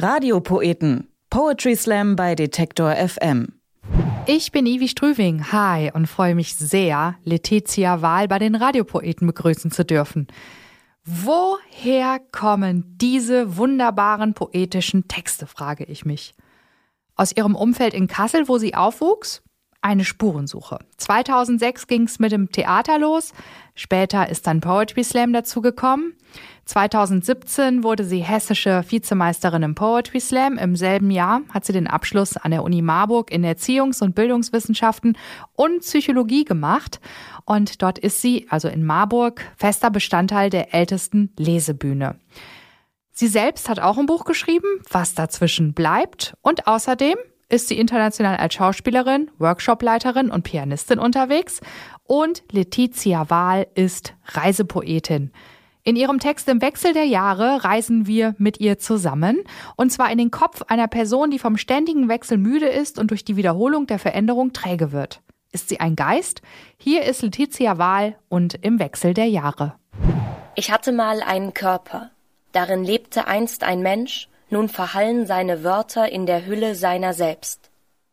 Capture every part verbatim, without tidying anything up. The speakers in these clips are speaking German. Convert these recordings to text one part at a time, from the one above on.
Radiopoeten. Poetry Slam bei Detektor F M. Ich bin Ivi Strüving, hi, und freue mich sehr, Letizia Wahl bei den Radiopoeten begrüßen zu dürfen. Woher kommen diese wunderbaren poetischen Texte, frage ich mich. Aus ihrem Umfeld in Kassel, wo sie aufwuchs? Eine Spurensuche. zweitausendsechs ging es mit dem Theater los, später ist dann Poetry Slam dazugekommen. zweitausendsiebzehn wurde sie hessische Vizemeisterin im Poetry Slam. Im selben Jahr hat sie den Abschluss an der Uni Marburg in Erziehungs- und Bildungswissenschaften und Psychologie gemacht. Und dort ist sie, also in Marburg, fester Bestandteil der ältesten Lesebühne. Sie selbst hat auch ein Buch geschrieben, was dazwischen bleibt. Und außerdem ist sie international als Schauspielerin, Workshopleiterin und Pianistin unterwegs. Und Letizia Wahl ist Reisepoetin. In ihrem Text Im Wechsel der Jahre reisen wir mit ihr zusammen. Und zwar in den Kopf einer Person, die vom ständigen Wechsel müde ist und durch die Wiederholung der Veränderung träge wird. Ist sie ein Geist? Hier ist Letizia Wahl und Im Wechsel der Jahre. Ich hatte mal einen Körper. Darin lebte einst ein Mensch. Nun verhallen seine Wörter in der Hülle seiner selbst.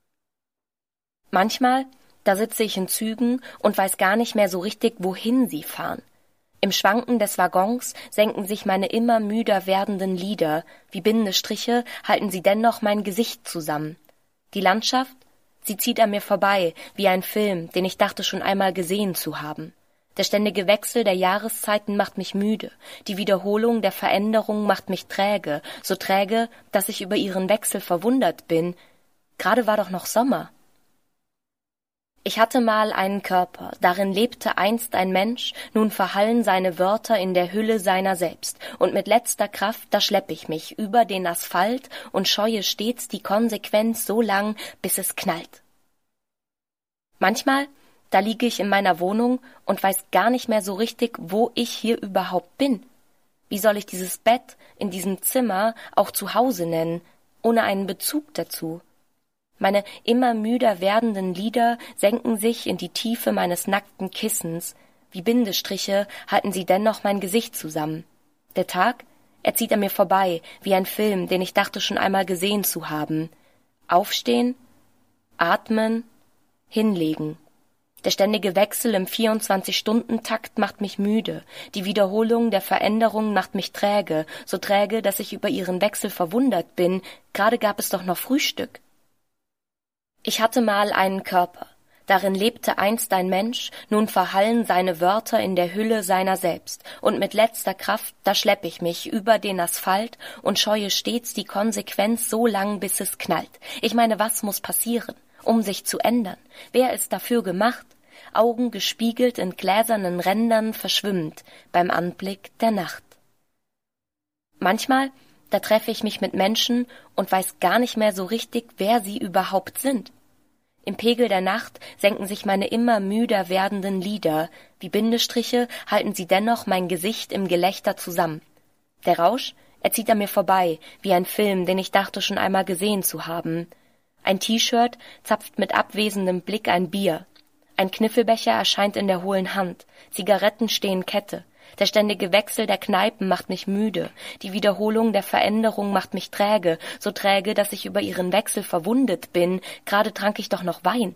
Manchmal, da sitze ich in Zügen und weiß gar nicht mehr so richtig, wohin sie fahren. Im Schwanken des Waggons senken sich meine immer müder werdenden Lider, wie Bindestriche halten sie dennoch mein Gesicht zusammen. Die Landschaft, sie zieht an mir vorbei, wie ein Film, den ich dachte schon einmal gesehen zu haben. Der ständige Wechsel der Jahreszeiten macht mich müde, die Wiederholung der Veränderung macht mich träge, so träge, dass ich über ihren Wechsel verwundert bin. Gerade war doch noch Sommer. Ich hatte mal einen Körper, darin lebte einst ein Mensch, nun verhallen seine Wörter in der Hülle seiner selbst, und mit letzter Kraft, da schlepp ich mich über den Asphalt und scheue stets die Konsequenz so lang, bis es knallt. Manchmal, da liege ich in meiner Wohnung und weiß gar nicht mehr so richtig, wo ich hier überhaupt bin. Wie soll ich dieses Bett in diesem Zimmer auch zu Hause nennen, ohne einen Bezug dazu? Meine immer müder werdenden Lider senken sich in die Tiefe meines nackten Kissens. Wie Bindestriche halten sie dennoch mein Gesicht zusammen. Der Tag, er zieht an mir vorbei, wie ein Film, den ich dachte schon einmal gesehen zu haben. Aufstehen, atmen, hinlegen. Der ständige Wechsel im vierundzwanzig-Stunden-Takt macht mich müde. Die Wiederholung der Veränderung macht mich träge, so träge, dass ich über ihren Wechsel verwundert bin. Gerade gab es doch noch Frühstück. Ich hatte mal einen Körper. Darin lebte einst ein Mensch, nun verhallen seine Wörter in der Hülle seiner selbst. Und mit letzter Kraft, da schlepp ich mich über den Asphalt und scheue stets die Konsequenz so lang, bis es knallt. Ich meine, was muss passieren, um sich zu ändern? Wer ist dafür gemacht? Augen gespiegelt in gläsernen Rändern verschwimmend beim Anblick der Nacht. Manchmal, da treffe ich mich mit Menschen und weiß gar nicht mehr so richtig, wer sie überhaupt sind. Im Pegel der Nacht senken sich meine immer müder werdenden Lider, wie Bindestriche halten sie dennoch mein Gesicht im Gelächter zusammen. Der Rausch, er zieht an mir vorbei, wie ein Film, den ich dachte schon einmal gesehen zu haben. Ein T-Shirt zapft mit abwesendem Blick ein Bier. Ein Kniffelbecher erscheint in der hohlen Hand. Zigaretten stehen Kette. Der ständige Wechsel der Kneipen macht mich müde. Die Wiederholung der Veränderung macht mich träge, so träge, dass ich über ihren Wechsel verwundet bin. Gerade trank ich doch noch Wein.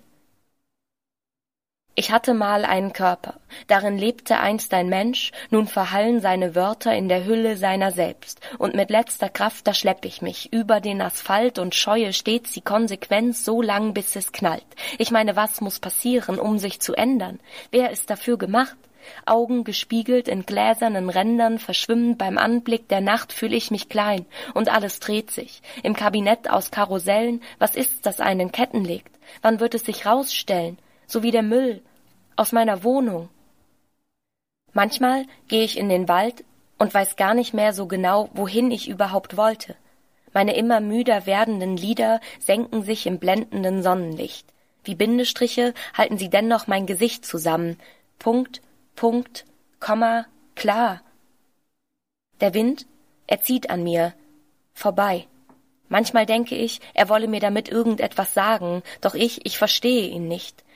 Ich hatte mal einen Körper. Darin lebte einst ein Mensch, nun verhallen seine Wörter in der Hülle seiner selbst. Und mit letzter Kraft, da schlepp ich mich über den Asphalt und scheue stets die Konsequenz so lang, bis es knallt. Ich meine, was muss passieren, um sich zu ändern? Wer ist dafür gemacht? Augen gespiegelt in gläsernen Rändern verschwimmend beim Anblick der Nacht fühle ich mich klein und alles dreht sich. Im Kabinett aus Karussellen, was ist's, das einen Ketten legt? Wann wird es sich rausstellen? So wie der Müll aus meiner Wohnung. Manchmal gehe ich in den Wald und weiß gar nicht mehr so genau, wohin ich überhaupt wollte. Meine immer müder werdenden Lider senken sich im blendenden Sonnenlicht. Wie Bindestriche halten sie dennoch mein Gesicht zusammen. Punkt, Punkt, Komma, klar. Der Wind, er zieht an mir vorbei. Manchmal denke ich, er wolle mir damit irgendetwas sagen, doch ich, ich verstehe ihn nicht.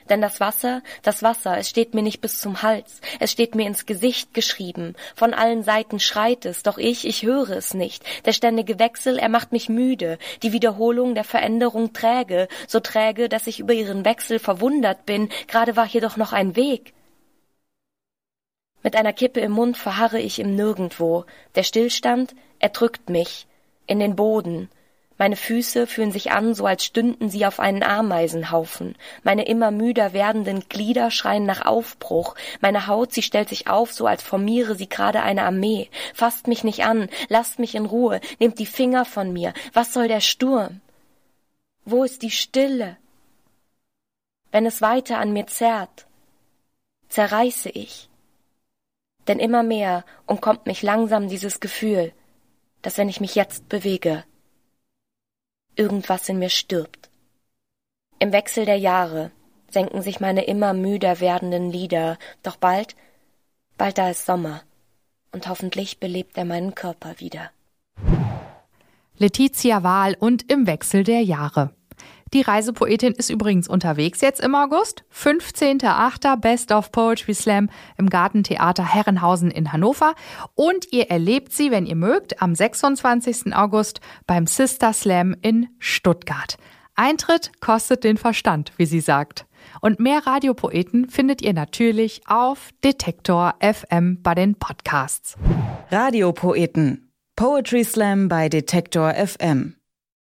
Denn das Wasser, das Wasser, es steht mir nicht bis zum Hals, es steht mir ins Gesicht geschrieben. Von allen Seiten schreit es, doch ich, ich höre es nicht. Der ständige Wechsel, er macht mich müde, die Wiederholung der Veränderung träge, so träge, dass ich über ihren Wechsel verwundert bin, gerade war hier doch noch ein Weg. Mit einer Kippe im Mund verharre ich im Nirgendwo. Der Stillstand, er drückt mich in den Boden. Meine Füße fühlen sich an, so als stünden sie auf einen Ameisenhaufen. Meine immer müder werdenden Glieder schreien nach Aufbruch. Meine Haut, sie stellt sich auf, so als formiere sie gerade eine Armee. Fasst mich nicht an, lasst mich in Ruhe, nehmt die Finger von mir. Was soll der Sturm? Wo ist die Stille? Wenn es weiter an mir zerrt, zerreiße ich. Denn immer mehr umkommt mich langsam dieses Gefühl, dass wenn ich mich jetzt bewege, irgendwas in mir stirbt. Im Wechsel der Jahre senken sich meine immer müder werdenden Lider, doch bald, bald da ist Sommer und hoffentlich belebt er meinen Körper wieder. Letizia Wahl und Im Wechsel der Jahre. Die Reisepoetin ist übrigens unterwegs jetzt im August. fünfzehnter achter Best of Poetry Slam im Gartentheater Herrenhausen in Hannover. Und ihr erlebt sie, wenn ihr mögt, am sechsundzwanzigsten August beim Sister Slam in Stuttgart. Eintritt kostet den Verstand, wie sie sagt. Und mehr Radiopoeten findet ihr natürlich auf Detektor F M bei den Podcasts. Radiopoeten. Poetry Slam bei Detektor F M.